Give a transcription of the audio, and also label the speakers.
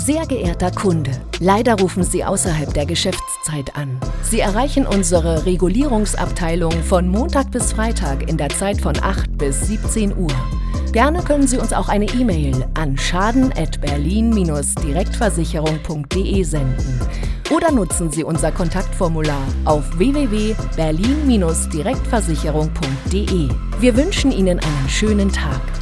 Speaker 1: Sehr geehrter Kunde, leider rufen Sie außerhalb der Geschäftszeit an. Sie erreichen unsere Regulierungsabteilung von Montag bis Freitag in der Zeit von 8 bis 17 Uhr. Gerne können Sie uns auch eine E-Mail an schaden@berlin-direktversicherung.de senden oder nutzen Sie unser Kontaktformular auf www.berlin-direktversicherung.de. Wir wünschen Ihnen einen schönen Tag.